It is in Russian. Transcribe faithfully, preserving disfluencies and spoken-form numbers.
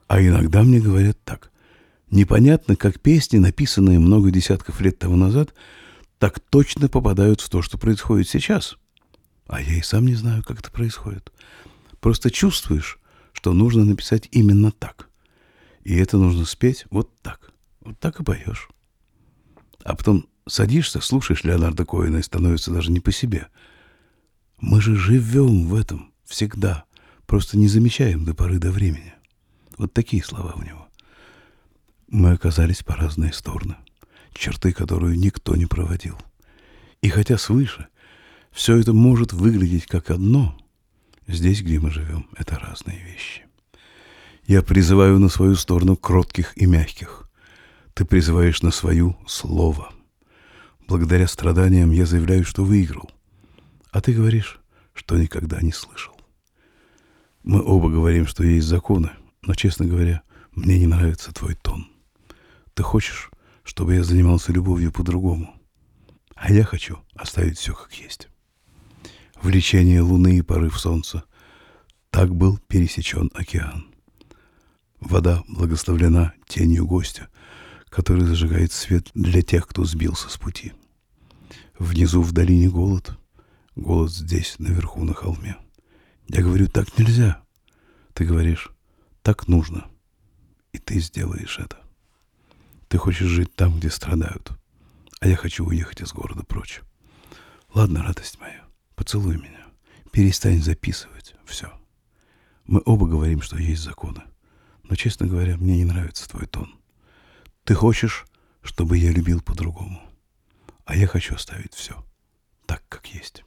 А иногда мне говорят так. Непонятно, как песни, написанные много десятков лет тому назад, так точно попадают в то, что происходит сейчас. А я и сам не знаю, как это происходит. Просто чувствуешь, что нужно написать именно так. И это нужно спеть вот так. Вот так и поешь. А потом садишься, слушаешь Леонарда Коэна и становится даже не по себе. Мы же живем в этом всегда. Просто не замечаем до поры до времени. Вот такие слова у него. Мы оказались по разные стороны. Черты, которую никто не проводил. И хотя свыше все это может выглядеть как одно, здесь, где мы живем, это разные вещи. Я призываю на свою сторону кротких и мягких. Ты призываешь на свою слово. Благодаря страданиям я заявляю, что выиграл. А ты говоришь, что никогда не слышал. Мы оба говорим, что есть законы, но, честно говоря, мне не нравится твой тон. Ты хочешь, чтобы я занимался любовью по-другому, а я хочу оставить все как есть. Влечение луны и порыв солнца. Так был пересечен океан. Вода благословлена тенью гостя, который зажигает свет для тех, кто сбился с пути. Внизу в долине голод, голод здесь, наверху на холме. Я говорю, так нельзя. Ты говоришь, так нужно. И ты сделаешь это. Ты хочешь жить там, где страдают, а я хочу уехать из города прочь. Ладно, радость моя, поцелуй меня. Перестань записывать все. Мы оба говорим, что есть законы. Но, честно говоря, мне не нравится твой тон. Ты хочешь, чтобы я любил по-другому. А я хочу оставить все так, как есть.